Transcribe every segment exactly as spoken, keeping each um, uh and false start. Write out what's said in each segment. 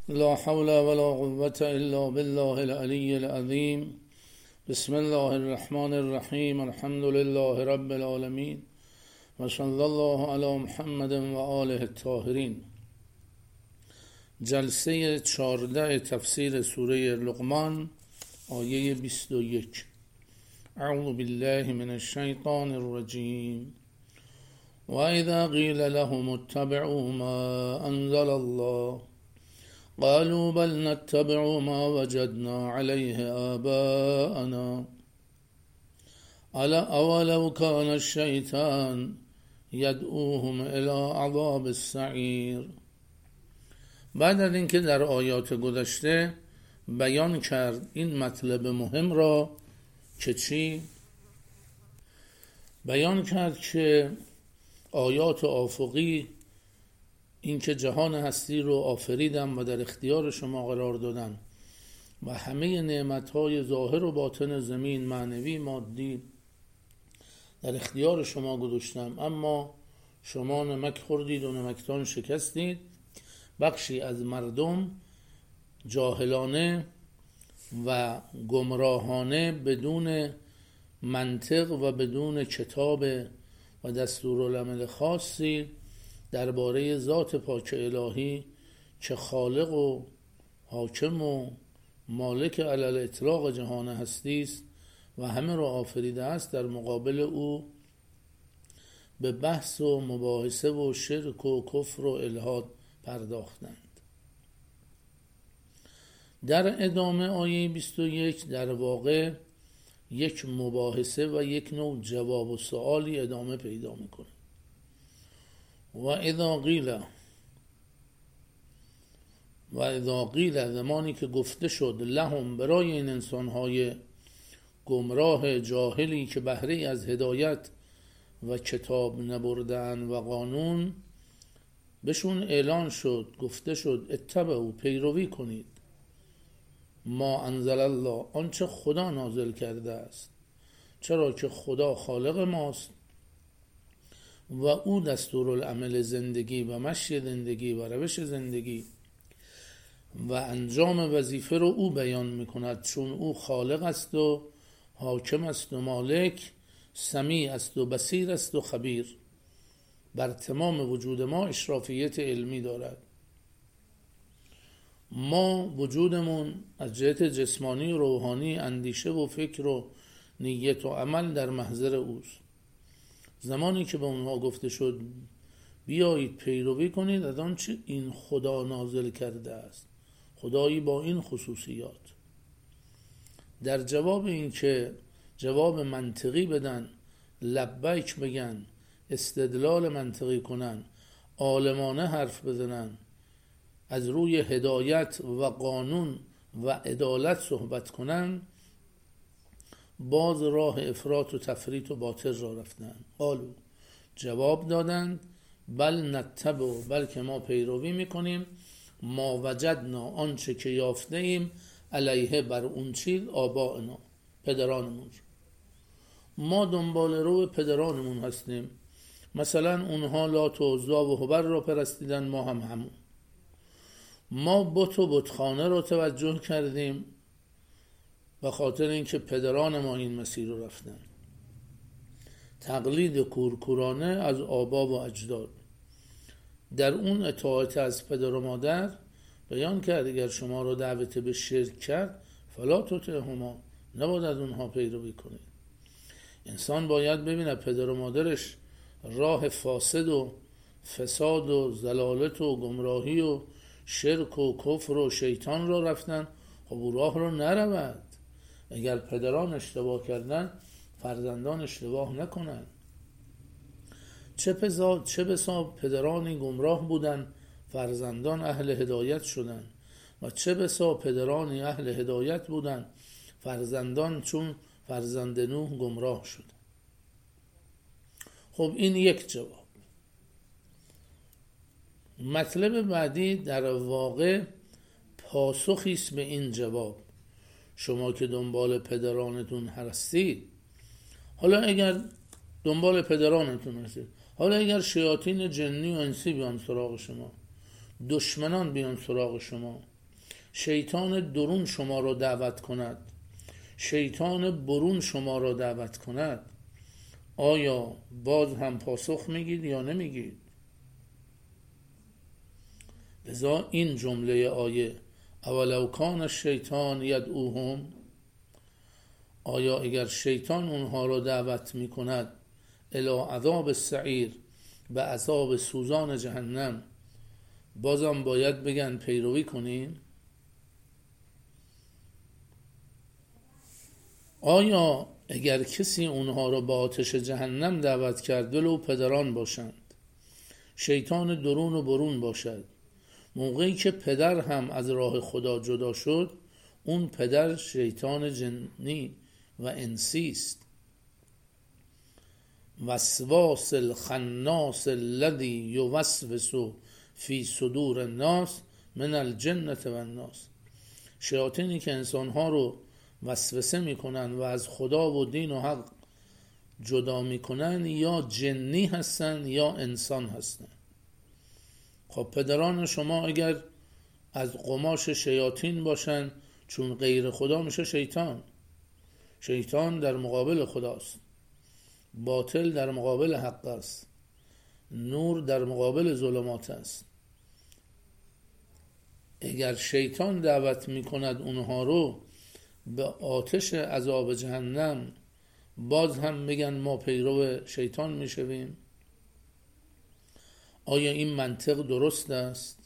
لا حول ولا قوة إلا بالله العلي العظيم. بسم الله الرحمن الرحیم. الحمد لله رب العالمین و صلی الله علی محمد و آله الطاهرین. جلسه چهارده تفسیر سوره لقمان، آیه بیست و یک. اعوذ بالله من الشیطان الرجیم. و اذا قیل لهم اتبعوا ما انزل الله قالوا بل نتبع ما وجدنا عليه آباءنا اولو كان الشیطان یدعوهم الى عذاب السعیر. بعد از اینکه در آیات گذشته بیان کرد این مطلب مهم را که چی؟ بیان کرد که آیات آفقی، این که جهان هستی رو آفریدم و در اختیار شما قرار دادن و همه نعمتهای ظاهر و باطن زمین، معنوی مادی، در اختیار شما گذاشتم، اما شما نمک خوردید و نمکتان شکستید. بخشی از مردم جاهلانه و گمراهانه بدون منطق و بدون کتاب و دستورالعمل خاصی درباره ذات پاک الهی که خالق و حاکم و مالک علی الاطلاق جهان هستی است و همه را آفریده است، در مقابل او به بحث و مباحثه و شرک و کفر و الحاد پرداختند. در ادامه آیه بیست و یک در واقع یک مباحثه و یک نوع جواب و سوالی ادامه پیدا میکنه. و اذا قیل و اذا قیل زمانی که گفته شد لهم برای این انسانهای گمراه جاهلی که بهره از هدایت و کتاب نبردن و قانون، بهشون اعلان شد، گفته شد اتبعوا، پیروی کنید، ما انزل الله، آنچه خدا نازل کرده است. چرا که خدا خالق ماست و او دستورالعمل زندگی و مشی زندگی و روش زندگی و انجام وظیفه رو او بیان میکند، چون او خالق است و حاکم است و مالک، سمیع است و بصیر است و خبیر. بر تمام وجود ما اشرافیت علمی دارد. ما وجودمون از جهت جسمانی و روحانی، اندیشه و فکر و نیت و عمل در محضر اوست. زمانی که به اونها گفته شد بیایید پیروی کنید از آنچه این خدا نازل کرده است، خدایی با این خصوصیات، در جواب این که جواب منطقی بدن، لبیک بگن، استدلال منطقی کنن، عالمانه حرف بزنن، از روی هدایت و قانون و عدالت صحبت کنن، باز راه افراط و تفریط و باطل را رفتن. قالو، جواب دادند، بل نتبع، بلکه ما پیروی میکنیم، ما وجدنا، آنچه که یافته ایم، علیه بر اون چیز، آبائنا، پدرانمون. ما دنبال رو پدرانمون هستیم. مثلا اونها لات و عزی و هبل را پرستیدن، ما هم همون. ما بت و بتخانه را توجه کردیم به خاطر اینکه پدران ما این مسیر رو رفتن. تقلید کورکورانه از آبا و اجداد. در اون اطاعت از پدر و مادر بیان کرد اگر شما رو دعوت به شرک کرد فلا تطعهما، نباید از اونها پیروی کنید. انسان باید ببینه پدر و مادرش راه فاسد و فساد و ضلالت و گمراهی و شرک و کفر و شیطان را رفتن، خب او راه رو نرود. اگر پدران اشتباه کردن، فرزندان اشتباه نکنن. چه بسا چه بسا پدرانی گمراه بودن، فرزندان اهل هدایت شدن، و چه بسا پدرانی اهل هدایت بودن، فرزندان چون فرزند نوح گمراه شدن. خب این یک جواب. مطلب بعدی در واقع پاسخی است به این جواب. شما که دنبال پدرانتون هستید، حالا اگر دنبال پدرانتون هستید، حالا اگر شیاطین جنی و انسی بیان سراغ شما، دشمنان بیان سراغ شما، شیطان درون شما را دعوت کند، شیطان برون شما را دعوت کند، آیا باز هم پاسخ میگید یا نمیگید؟ لذا این جمله آیه اولو کان الشیطان یدعوهم، آیا اگر شیطان اونها را دعوت میکند الی عذاب السعیر، به عذاب سوزان جهنم، بازم باید بگن پیروی کنین؟ آیا اگر کسی اونها را به آتش جهنم دعوت کرد ولو پدران باشند، شیطان درون و برون باشد، موقعی که پدر هم از راه خدا جدا شد، اون پدر شیطان جنی و انسی است. وسواس الخناس الذی یوسوس فی صدور الناس من الجنة و الناس، شیاطینی که انسانها رو وسوسه میکنن و از خدا و دین و حق جدا میکنن، یا جنی هستن یا انسان هستن. خب پدران شما اگر از قماش شیاطین باشن، چون غیر خدا میشه شیطان. شیطان در مقابل خداست، باطل در مقابل حق است، نور در مقابل ظلمات است. اگر شیطان دعوت میکند اونها رو به آتش عذاب جهنم، باز هم میگن ما پیرو شیطان میشویم؟ آیا این منطق درست است؟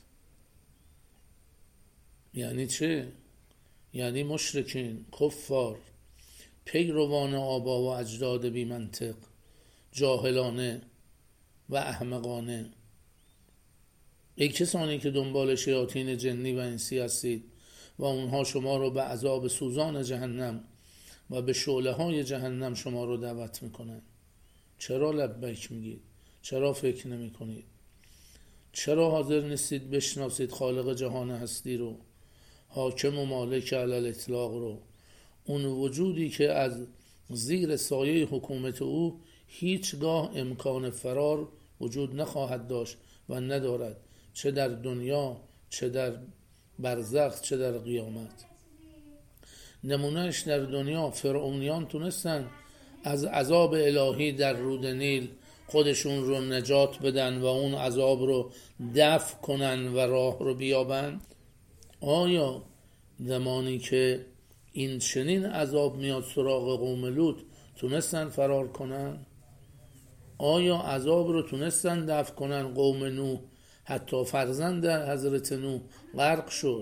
یعنی چه؟ یعنی مشرکین، کفار، پیروان آبا و اجداد بی منطق، جاهلانه و احمقانه. ای کسانی که دنبال شیاطین جنی و انسی هستید و اونها شما رو به عذاب سوزان جهنم و به شعله های جهنم شما رو دعوت میکنن، چرا لبیک میگید؟ چرا فکر نمی کنید؟ چرا حاضر نیستید بشناسید خالق جهان هستی رو، حاکم و مالک علی الاطلاق رو، اون وجودی که از زیر سایه حکومت او هیچگاه امکان فرار وجود نخواهد داشت و ندارد، چه در دنیا، چه در برزخ، چه در قیامت. نمونهش در دنیا، فرعونیان تونستن از عذاب الهی در رود نیل خودشون رو نجات بدن و اون عذاب رو دفع کنن و راه رو بیابن. آیا زمانی که این چنین عذاب میاد سراغ قوم لوط تونستن فرار کنن؟ آیا عذاب رو تونستن دفع کنن؟ قوم نوح، حتی فرزند حضرت نوح غرق شد.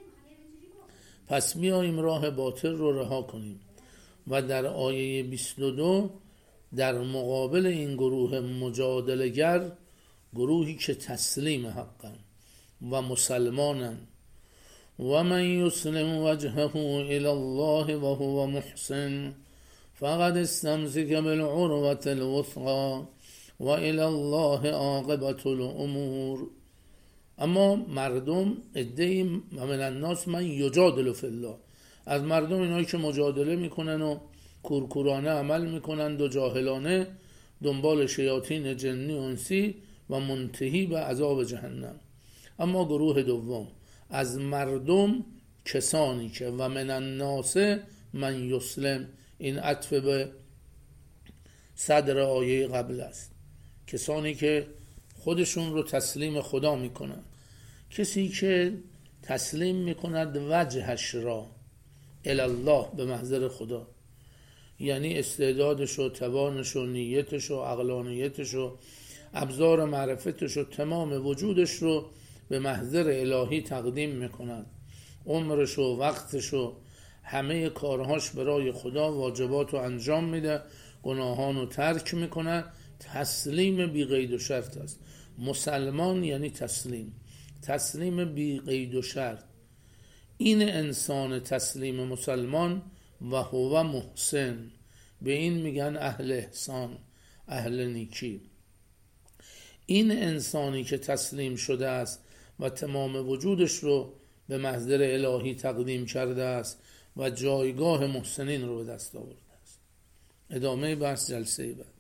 پس بیاییم راه باطل رو رها کنیم و در آیه بیست و دو در مقابل این گروه مجادلگر، گروهی که تسلیم حقن و مسلمانن، و من یسلم وجهه الی الله و هو محسن فقد استمسک بالعروة الوثقی و الی الله عاقبة الامور. اما مردم، عده‌ای من الناس من یجادل فی الله، از مردم اینایی که مجادله میکنن و کورکورانه عمل میکنند و جاهلانه دنبال شیاطین جنی و انسی و منتهی به عذاب جهنم. اما گروه دوم از مردم، کسانی که و من الناس من یسلم، این عطف به صدر آیه قبل است، کسانی که خودشون رو تسلیم خدا میکنن. کسی که تسلیم میکند وجهش را الله به محضر خدا، یعنی استعدادش و توانش و نیتش و عقلانیتش و ابزار معرفتش و تمام وجودش رو به محضر الهی تقدیم میکند، عمرش و وقتش و همه کارهاش برای خدا، واجبات رو انجام میده، گناهان رو ترک میکنه، تسلیم بی قید و شرط است. مسلمان یعنی تسلیم، تسلیم بی قید و شرط. این انسان تسلیم مسلمان و هو محسن، به این میگن اهل احسان، اهل نیکی. این انسانی که تسلیم شده است و تمام وجودش رو به محضر الهی تقدیم کرده است و جایگاه محسنین رو به دست آورده است. ادامه بحث جلسه بعد.